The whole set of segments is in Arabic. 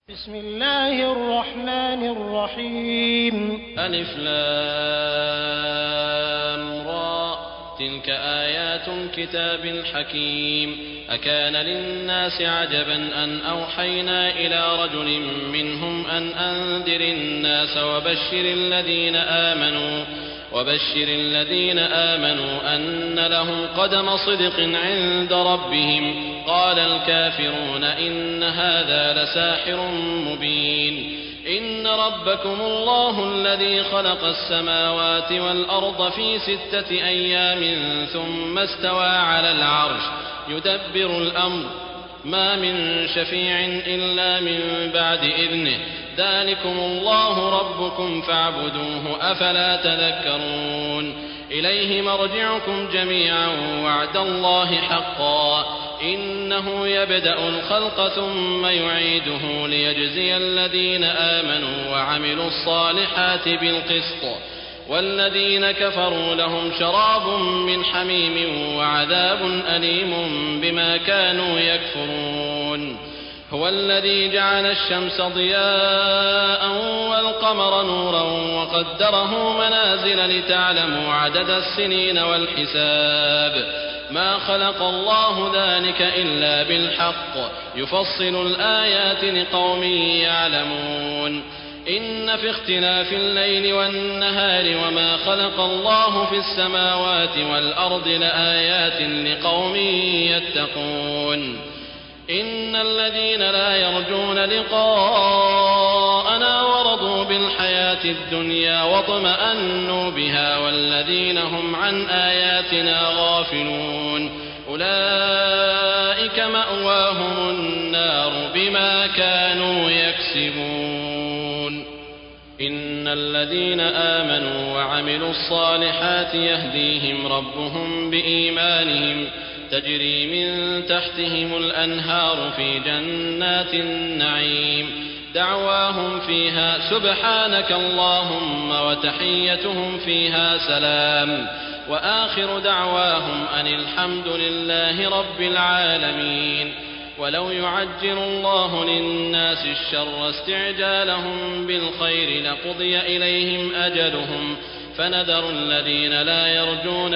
بسم الله الرحمن الرحيم. ألف لام را تلك آيات الكتاب الحكيم. أكان للناس عجبا أن أوحينا إلى رجل منهم أن أنذر الناس وبشر الذين آمنوا أن لهم قدم صدق عند ربهم. قال الكافرون إن هذا لساحر مبين. إن ربكم الله الذي خلق السماوات والأرض في 6 أيام ثم استوى على العرش يدبر الأمر ما من شفيع إلا من بعد إذنه. ذلكم الله ربكم فاعبدوه أفلا تذكرون. إليه مرجعكم جميعا وعد الله حقا إنه يبدأ الخلق ثم يعيده ليجزي الذين آمنوا وعملوا الصالحات بالقسط والذين كفروا لهم شراب من حميم وعذاب أليم بما كانوا يكفرون. هو الذي جعل الشمس ضياء والقمر نورا وقدره منازل لتعلموا عدد السنين والحساب. ما خلق الله ذلك إلا بالحق يفصل الآيات لقوم يعلمون. إن في اختلاف الليل والنهار وما خلق الله في السماوات والأرض لآيات لقوم يتقون. إن الذين لا يرجون لقاءنا ورضوا بالحياة الدنيا واطمأنوا بها والذين هم عن آياتنا غافلون أولئك مأواهم النار بما كانوا يكسبون. إن الذين آمنوا وعملوا الصالحات يهديهم ربهم بإيمانهم تجري من تحتهم الأنهار في جنات النعيم. دعواهم فيها سبحانك اللهم وتحيتهم فيها سلام وآخر دعواهم أن الحمد لله رب العالمين. ولو يعجل الله للناس الشر استعجالهم بالخير لقضي إليهم أجلهم فنذر الذين لا يرجون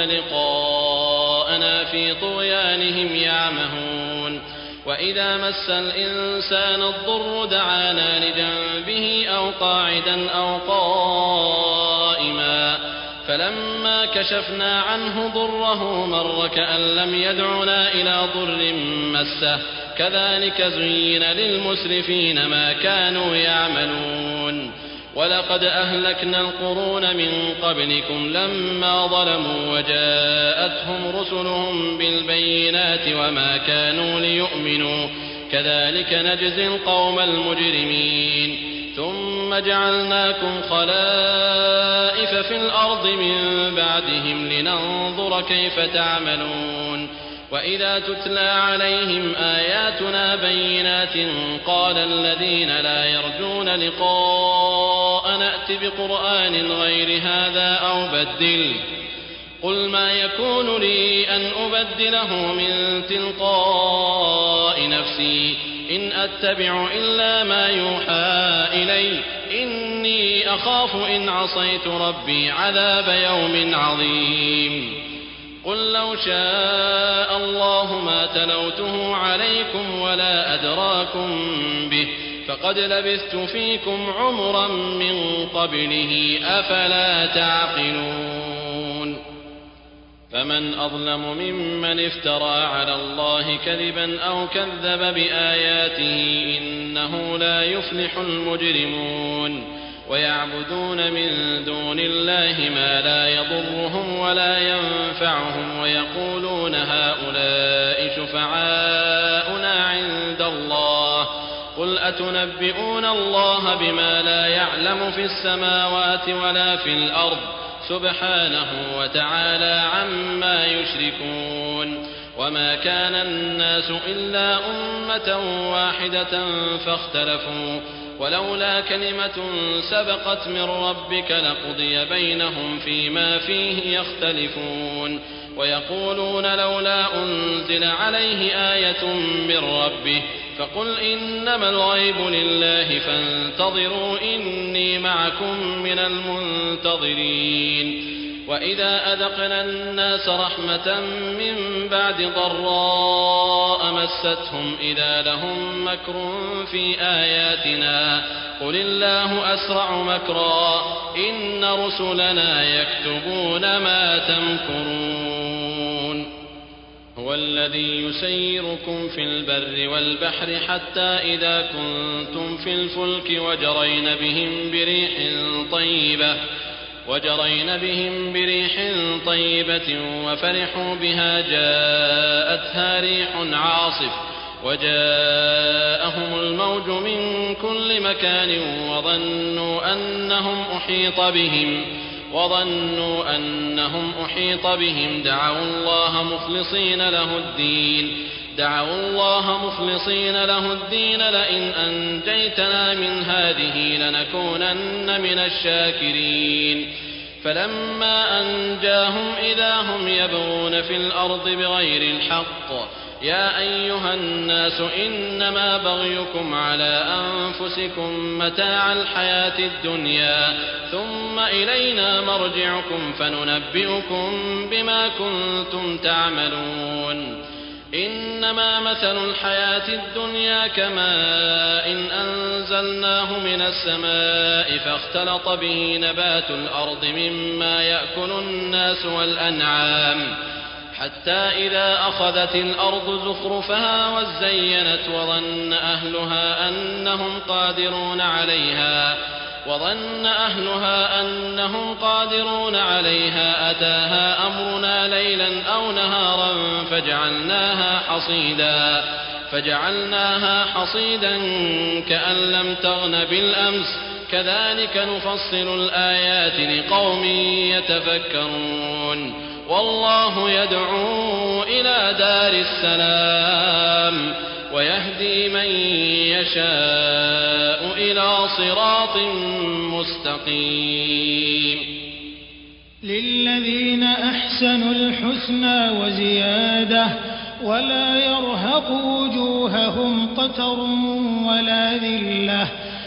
لقاءنا في طغيانهم يعمهون. وإذا مس الإنسان الضر دعانا لجنبه أو قاعدا أو قائما فلما كشفنا عنه ضره مر كأن لم يدعنا إلى ضر مسه كذلك زين للمسرفين ما كانوا يعملون. ولقد أهلكنا القرون من قبلكم لما ظلموا وجاءتهم رسلهم بالبينات وما كانوا ليؤمنوا كذلك نجزي القوم المجرمين. ثم جعلناكم خلائف في الأرض من بعدهم لننظر كيف تعملون. وإذا تتلى عليهم آياتنا بينات قال الذين لا يرجون لقاءنا ائت بقرآن غير هذا أو بدله قل ما يكون لي أن أبدله من تلقاء نفسي إن أتبع إلا ما يوحى إلي إني أخاف إن عصيت ربي عذاب يوم عظيم. قل لو شاء الله ما تلوته عليكم ولا أدراكم به فقد لبثت فيكم عمرا من قبله أفلا تعقلون. فمن أظلم ممن افترى على الله كذبا أو كذب بآياته إنه لا يفلح المجرمون. ويعبدون من دون الله ما لا يضرهم ولا ينفعهم ويقولون هؤلاء شفعاؤنا عند الله قل أتنبئون الله بما لا يعلم في السماوات ولا في الأرض سبحانه وتعالى عما يشركون. وما كان الناس إلا أمة واحدة فاختلفوا ولولا كلمة سبقت من ربك لقضي بينهم فيما فيه يختلفون. ويقولون لولا أنزل عليه آية من ربه فقل إنما الغيب لله فانتظروا إني معكم من المنتظرين. وإذا أذقنا الناس رحمة من بعد ضراء مستهم إذا لهم مكر في آياتنا قل الله أسرع مكرا إن رسلنا يكتبون ما تمكرون. هو الذي يسيركم في البر والبحر حتى إذا كنتم في الفلك وجرين بهم بريح طيبة وفرحوا بها جاءتها ريح عاصف وجاءهم الموج من كل مكان وظنوا أنهم أحيط بهم دعوا الله مخلصين له الدين لئن أنجيتنا من هذه لنكونن من الشاكرين. فلما أنجاهم إذا هم يبغون في الأرض بغير الحق يا أيها الناس إنما بغيكم على أنفسكم متاع الحياة الدنيا ثم إلينا مرجعكم فننبئكم بما كنتم تعملون. إنما مثل الحياة الدنيا كماء أنزلناه من السماء فاختلط به نبات الأرض مما يأكل الناس والأنعام حتى إذا أخذت الأرض زخرفها وزينت وظن أهلها أنهم قادرون عليها أتاها أمرنا ليلا أو نهارا فجعلناها حصيدا كأن لم تغن بالأمس كذلك نفصل الآيات لقوم يتفكرون. والله يدعو إلى دار السلام ويهدي من يشاء إلى صراط مستقيم. للذين أحسنوا الحسنى وزيادة ولا يرهق وجوههم قتر ولا ذلة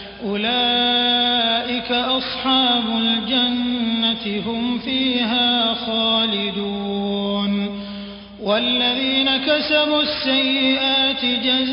أولئك أصحاب الجنة هم فيها خالدون. والذين كسبوا السيئات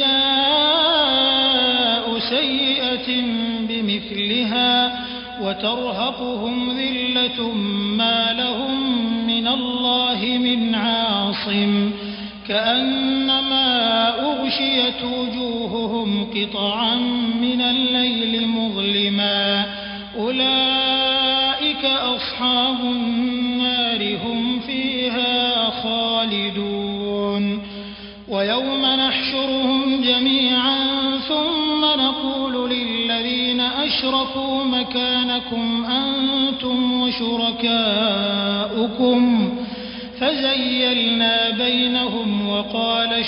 جزاء سيئة بمثلها وترهقهم ذلة ما لهم من الله من عاصم كأنما أغشيت وجوههم قطعا من الليل مظلما أولئك أصحاب النار هم فيها خالدون. ويوم نحشرهم جميعا ثم نقول للذين أشركوا مكانكم أنتم وشركاؤكم فزيلنا بينهم وقال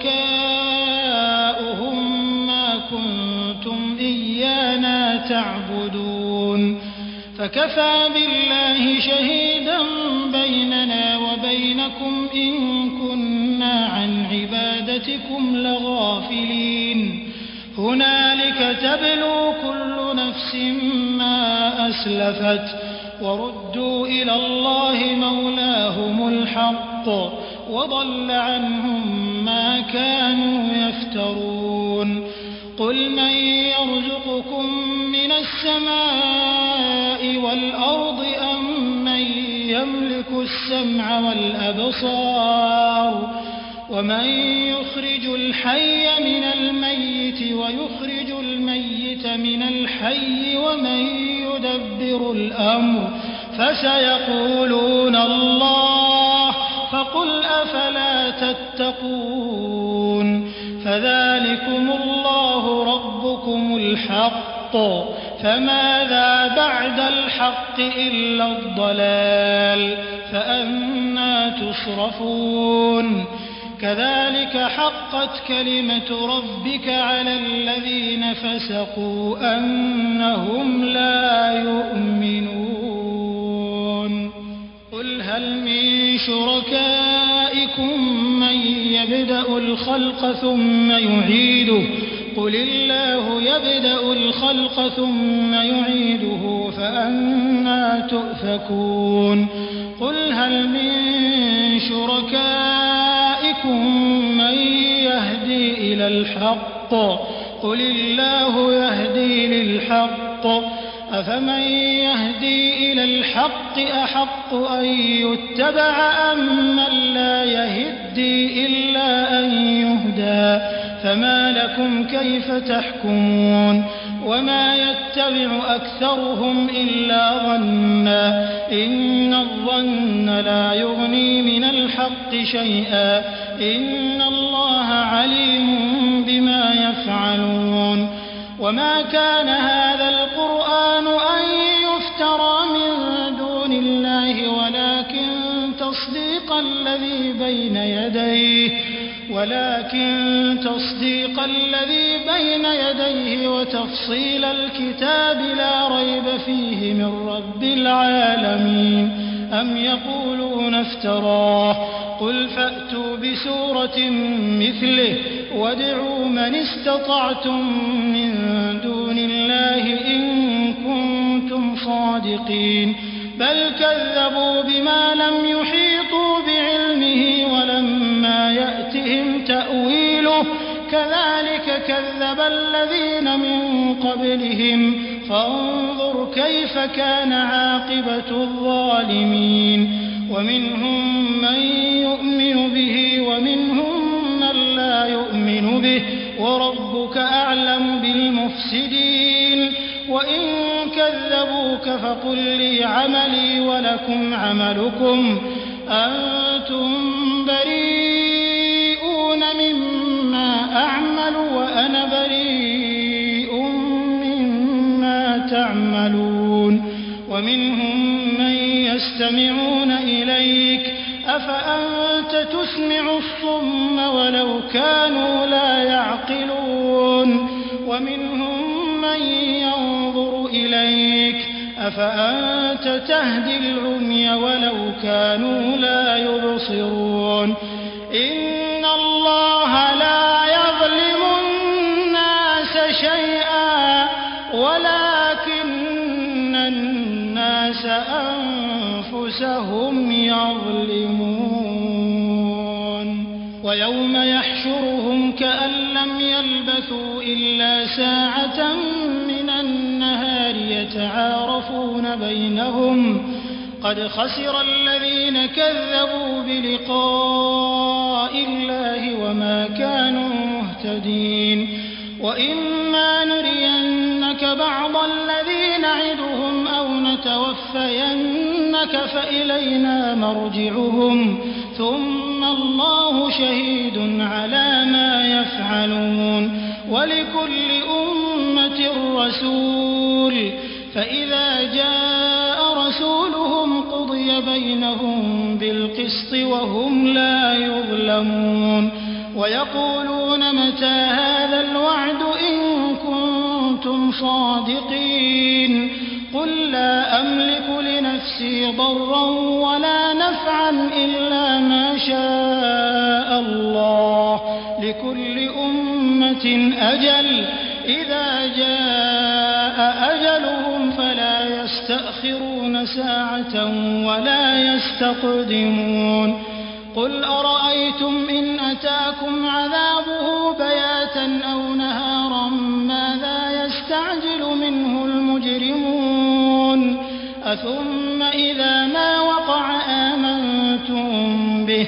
شركاؤهم ما كنتم إيانا تعبدون فكفى بالله شهيدا بيننا وبينكم إن كنا عن عبادتكم لغافلين. هنالك تبلو كل نفس ما أسلفت وردوا إلى الله مولاهم الحق وضل عنهم ما كانوا يفترون. قل من يرزقكم من السماء والأرض أم من يملك السمع والأبصار ومن يخرج الحي من الميت ويخرج الميت من الحي ومن يدبر الأمر فسيقولون الله فقل أفلا تتقون. فذلكم الله ربكم الحق فماذا بعد الحق إلا الضلال فأنى تصرفون. كذلك حقت كلمة ربك على الذين فسقوا أنهم لا يؤمنون. قل هل من شركائكم من يبدأ الخلق ثم يعيده قل الله يبدأ الخلق ثم يعيده فأنى تؤفكون قل هل من شركائكم من يهدي إلى الحق قل الله يهدي للحق أفمن يهدي إلى الحق أحق أن يتبع أم من لا يهدي إلا أن يهدى فما لكم كيف تحكمون وما يتبع أكثرهم إلا ظنا إن الظن لا يغني من الحق شيئا إن الله عليم بما يفعلون وما كان هذا القرآن أن يفترى من دون الله ولكن تصديق الذي بين يديه وتفصيل الكتاب لا ريب فيه من رب العالمين أم يقولون افتراه قل فأتوا بسورة مثله وادعوا من استطعتم من دون الله إن كنتم صادقين بل كذبوا بما لم يحيطوا بعلمه ولما يأتهم تأويله كذلك كذب الذين من قبلهم فانظر كيف كان عاقبة الظالمين ومنهم من يؤمن به ومنهم من لا يؤمن به وربك أعلم بالمفسدين وإن كذبوك فقل لي عملي ولكم عملكم أنتم بريئون مما أعمل وأنا بريء مما تعملون ومنهم من يستمعون إليك أفأنت تسمع الصم ولو كانوا لا يعقلون ومنهم من ينظر إليك أفأنت تهدي العمي ولو كانوا لا يبصرون إن الله لا يظلم الناس شيئا ولكن الناس أنفسهم يظلمون ويوم يحشرهم كأن لم يلبثوا إلا ساعة من النهار يتعارفون بينهم قد خسر الذين كذبوا بلقاء الله وما كانوا مهتدين وإما نرينك بعض الذي نعدهم أو نتوفينك فإلينا مرجعهم ثم الله شهيد على ما يفعلون ولكل أمة رسول فإذا جاء رسولهم قضي بينهم بالقسط وهم لا يظلمون ويقولون متى هذا الوعد إن كنتم صادقين قل لا أملك لنفسي ضرا ولا نفعا إلا ما شاء الله لكل أمة أجل إذا جاء أجلهم فلا يستأخرون ساعة ولا يستقدمون قل أرأيتم إن أتاكم عذابه بياتا أو نهارا ماذا يستعجل منه المجرمون أثم إذا ما وقع آمنتم به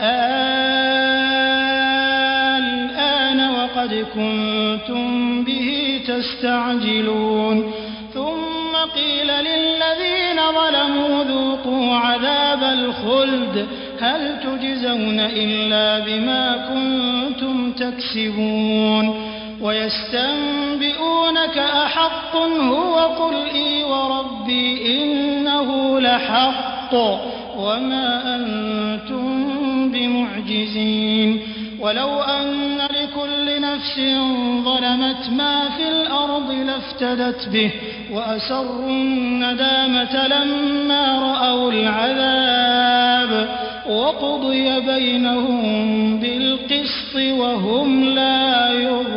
الآن وقد كنتم به تستعجلون ثم قيل للذين ظلموا ذوقوا عذاب الخلد هل تجزون إلا بما كنتم تكسبون ويستنبئونك أحق هو قل إي وربي إنه لحق وما أنتم بمعجزين ولو أن لكل نفس ظلمت ما في الأرض لافتدت به وأسروا الندامة لما رأوا العذاب وقضي بينهم بالقسط وهم لا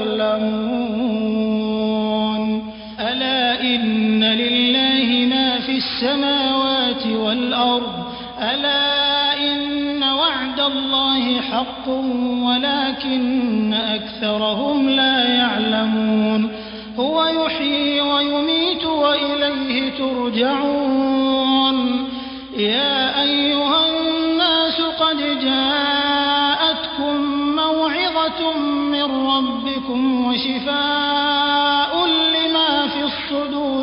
يظلمون ألا إن لله ما في السماوات والأرض ألا إن وعد الله حق ولكن أكثرهم لا يعلمون هو يحيي ويميت وإليه ترجعون يا أيها الناس قد جاءتكم موعظة من ربكم وشفاء لما في الصدور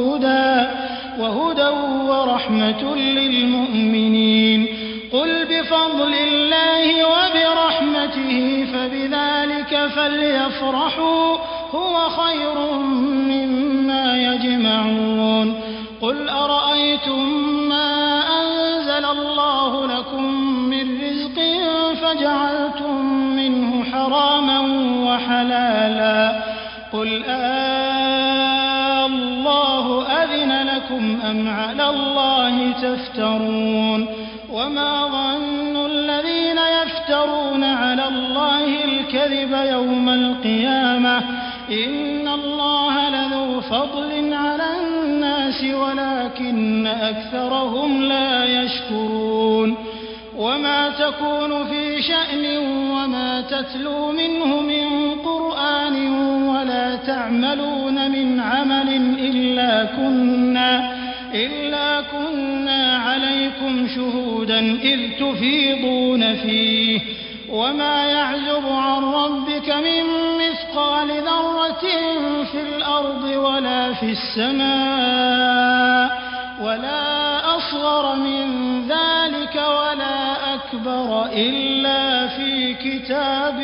وهدى ورحمة للمؤمنين قل بفضل الله وبرحمته فبذلك فليفرحوا هو خير مما يجمعون قل أرأيتم ما أنزل الله لكم من رزق فجعلتم منه حراما وحلالا قل الله أذن لكم أم على الله تفترون وما ظن الذين يفترون على الله الكذب يوم القيامة إن الله لذو فضل على الناس ولكن أكثرهم لا يشكرون وما تكون في شأن وما تتلو منه من قرآن ولا تعملون من عمل إلا كنا عليكم شهودا إذ تفيضون فيه وما يعزب عن ربك من مثقال ذرة في الأرض ولا في السماء ولا أصغر من ذلك ولا أكبر إلا في كتاب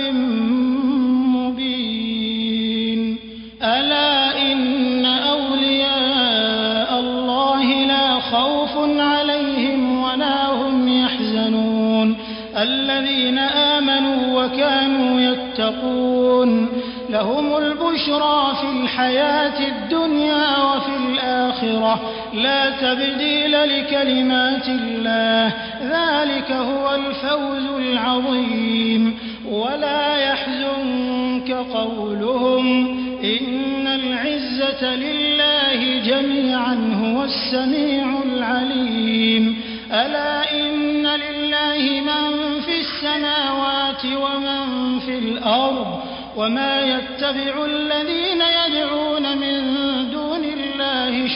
مبين ألا إن أولياء الله لا خوف عليهم ولا هم يحزنون الذين آمنوا وكانوا يتقون لهم البشرى في الحياة الدنيا وفي الآخرة لا تبديل لكلمات الله ذلك هو الفوز العظيم ولا يحزنك قولهم إن العزة لله جميعا هو السميع العليم ألا إن لله من في السماوات ومن في الأرض وما يتبع الذين يدعون من دون الله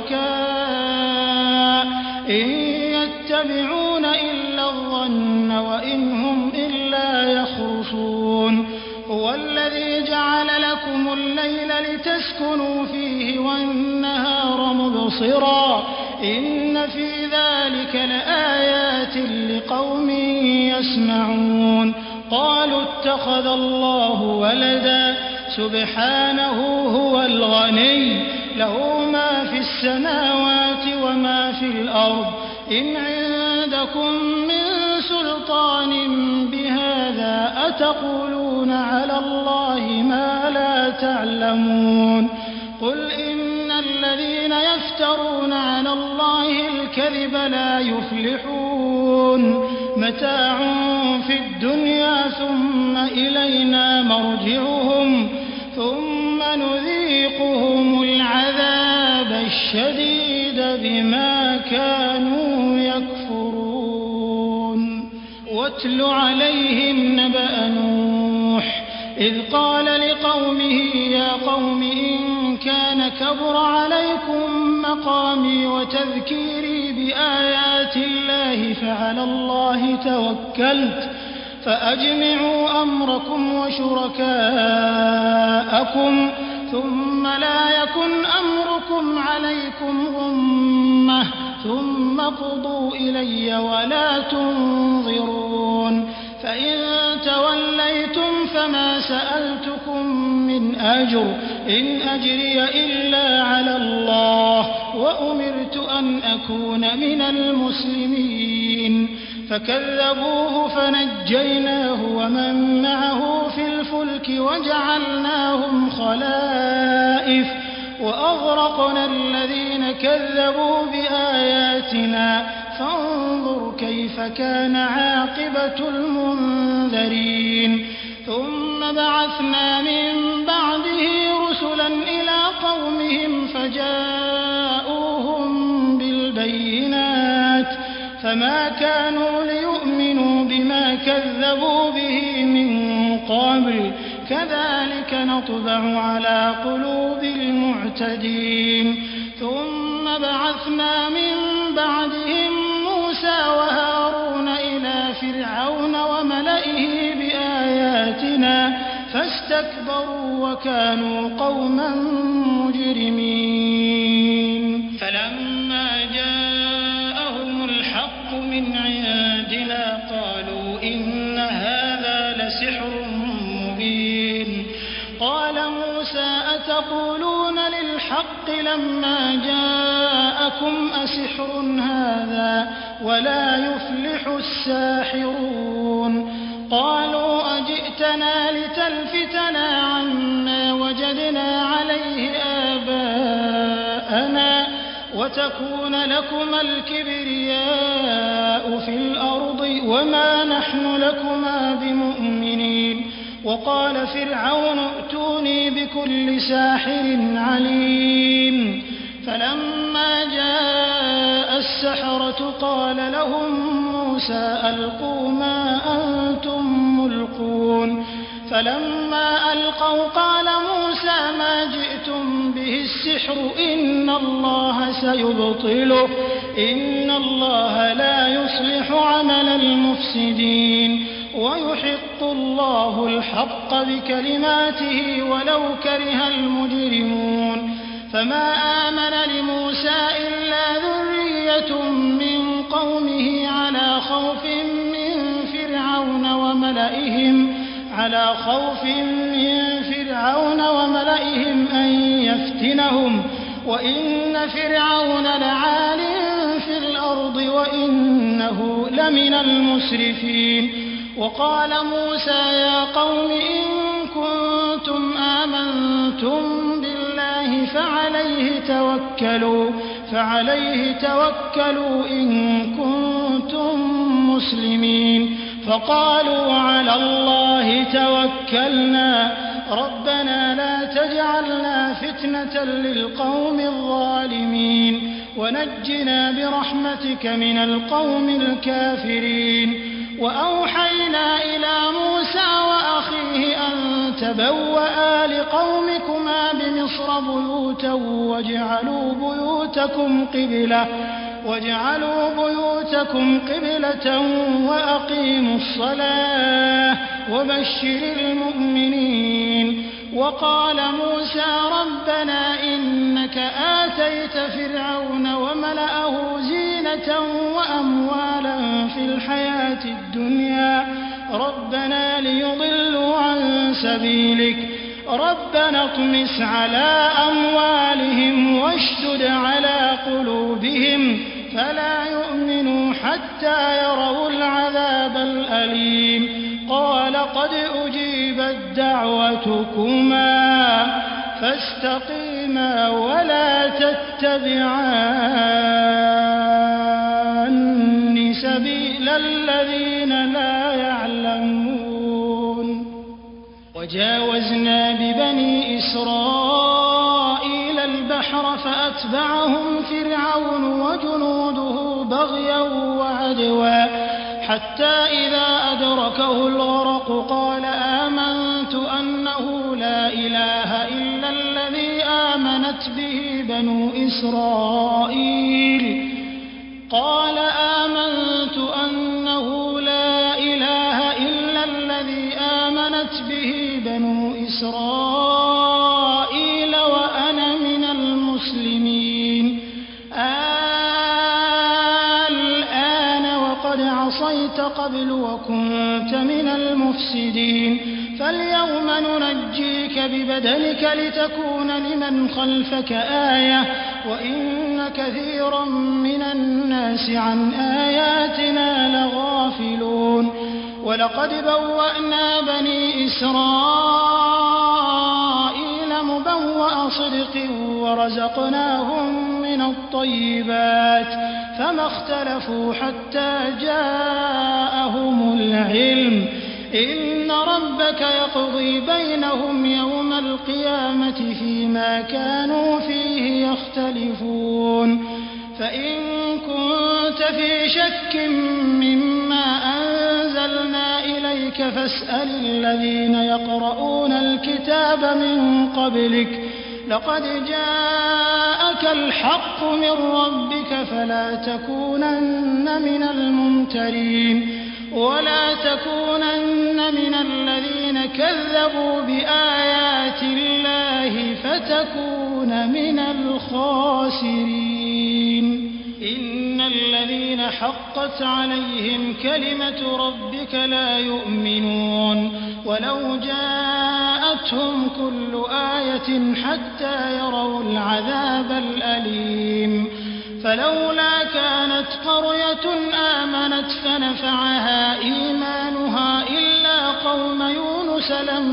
شركاء إن يتبعون إلا الظن وإن هم إلا يخرصون هو الذي جعل لكم الليل لتسكنوا فيه والنهار مبصرا إن في ذلك لآيات لقوم يسمعون قالوا اتخذ الله ولدا سبحانه هو الغني له ما في السماوات وما في الأرض إن عندكم من سلطان بهذا أتقولون على الله ما لا تعلمون قل إن الذين يفترون على الله الكذب لا يفلحون متاع في الدنيا ثم إلينا مرجعهم ثم نذيقهم العذاب الشديد بما كانوا يكفرون واتل عليهم نبأ نوح إذ قال لقومه يا قوم إن كان كبر عليكم مقامي وتذكيري بآيات الله فعلى الله توكلت فأجمعوا أمركم وشركاءكم ثم لا يكن أمركم عليكم غمة ثم قضوا إلي ولا تنظرون فإن توليتم فما سألتكم من أجر إن أجري إلا على الله وأمرت أن أكون من المسلمين فكذبوه فنجيناه ومن معه في الفلك وجعلناهم خلائف وأغرقنا الذين كذبوا بآياتنا فانظر كيف كان عاقبة المنذرين ثم بعثنا من بعده رسلا إلى قومهم فجاءوهم بالبينات فما كانوا ليؤمنوا بما كذبوا به من قبل كذلك نطبع على قلوب المعتدين ثم بعثنا من بعدهم موسى وهارون إلى فرعون وملئه بآياتنا فاستكبروا وكانوا قوما مجرمين فلما جاءهم الحق من عندنا قالوا إن هذا لسحر مبين قال موسى أتقولون للحق لما جاءكم أسحر هذا ولا يفلح الساحرون قالوا أجئتنا لتلفتنا عما وجدنا عليه آباءنا وتكون لكما الكبرياء في الأرض وما نحن لكما بمؤمنين وقال فرعون ائتوني بكل ساحر عليم فلما جاء السحرة قال لهم موسى ألقوا ما أنتم ملقون فلما ألقوا قال موسى ما جئتم به السحر إن الله سيبطله إن الله لا يصلح عمل المفسدين ويحق الله الحق بكلماته ولو كره المجرمون فما آمن لموسى إلا ذرية من قومه على خوف من فرعون وملئهم أن يفتنهم وإن فرعون لعال في الأرض وإنه لمن المسرفين وقال موسى يا قوم إن كنتم آمنتم بالله فعليه توكلوا إن كنتم مسلمين فقالوا على الله توكلنا ربنا لا تجعلنا فتنة للقوم الظالمين ونجنا برحمتك من القوم الكافرين وأوحينا إلى موسى وأخيه أن تبوأ لقومكما بمصر بيوتا واجعلوا بيوتكم قبلة وأقيموا الصلاة وبشر المؤمنين وقال موسى ربنا إنك آتيت فرعون وملأه زينة وأموالا في الحياة الدنيا ربنا ليضلوا عن سبيلك ربنا اطمس على أموالهم واشدد على قلوبهم فلا يؤمنوا حتى يروا العذاب الأليم قال قد أجيبت دعوتكما فاستقيما ولا تتبعان سبيل الذين لا يعلمون وجاوزنا ببني إسرائيل البحر فأتبعهم فرعون وجنوده بغيا وعدوا حتى إذا أدركه الغرق قال آمنت أنه لا إله إلا الذي آمنت به بنو إسرائيل وأنا من المسلمين الآن وقد عصيت قبل وكنت من المفسدين فاليوم ننجيك ببدنك لتكون لمن خلفك آية وإن كثيرا من الناس عن آياتنا لغافلون ولقد بوأنا بني إسرائيل مبوأ صدق ورزقناهم من الطيبات فما اختلفوا حتى جاءهم العلم إن ربك يقضي بينهم يوم القيامة فيما كانوا فيه يختلفون فإن كنت في شك مما أنزلنا إليك فاسأل الذين يقرؤون الكتاب من قبلك لقد جاءك الحق من ربك فلا تكونن من الممترين ولا تكونن من الذين كذبوا بآيات الله فتكون من الخاسرين إن الذين حقت عليهم كلمة ربك لا يؤمنون ولو جاءتهم كل آية حتى يروا العذاب الأليم فلولا كانت قرية آمنت فنفعها إيمانها إلا قوم يونس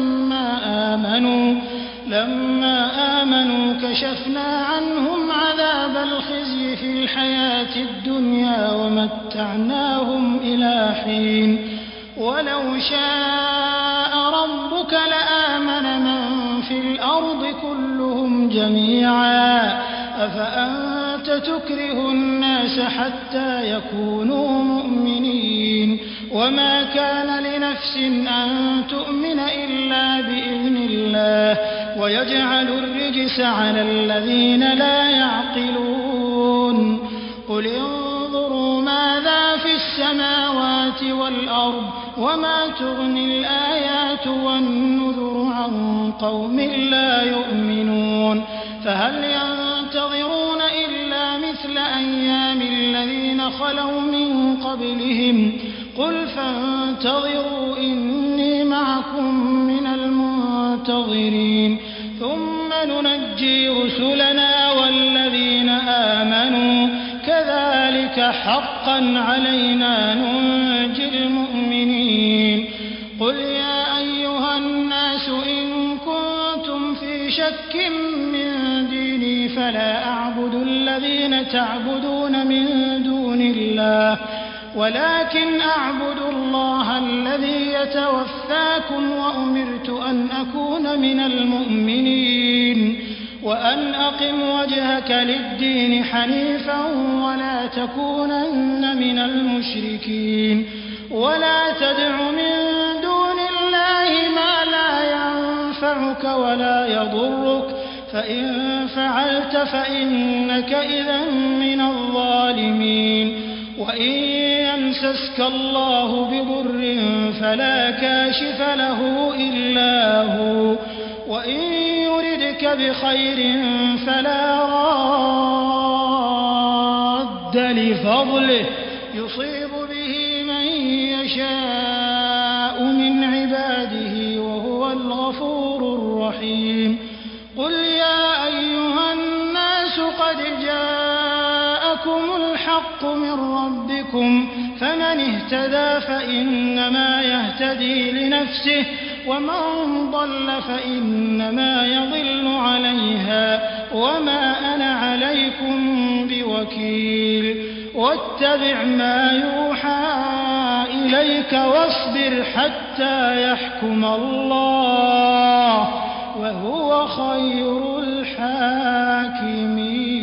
لما آمنوا كشفنا عنهم عذاب الخزي في الحياة الدنيا ومتعناهم إلى حين ولو شاء ربك لآمن من في الأرض كلهم جميعا أفأنت تكره الناس حتى يكونوا مؤمنين وما كان لنفس أن تؤمن إلا بإذن الله ويجعل الرجس على الذين لا يعقلون قل انظروا ماذا في السماوات والأرض وما تغني الآيات والنذر عن قوم لا يؤمنون فهل ينتظرون إلا مثل أيام الذين خلوا من قبلهم قل فانتظروا إني معكم من المنتظرين ثم ننجي رسلنا والذين آمنوا كذلك حقا علينا ننجي المؤمنين قل يا أيها الناس إن كنتم في شك من ديني فلا أعبد الذين تعبدون من دون الله ولكن أعبد الله الذي يتوفاكم وأمرت أن أكون من المؤمنين وأن أقم وجهك للدين حنيفا ولا تكونن من المشركين ولا تدع من دون الله ما لا ينفعك ولا يضرك فإن فعلت فإنك إذا من الظالمين وإن يمسسك الله بضر فلا كاشف له إلا هو وإن يردك بخير فلا راد لفضله يصيب به من يشاء من عباده وهو الغفور الرحيم قل يا أيها الناس قد جاءكم الحق من ربكم فمن اهتدى فإنما يهتدي لنفسه ومن ضل فإنما يضل عليها وما أنا عليكم بوكيل واتبع ما يوحى إليك واصبر حتى يحكم الله وهو خير الحاكمين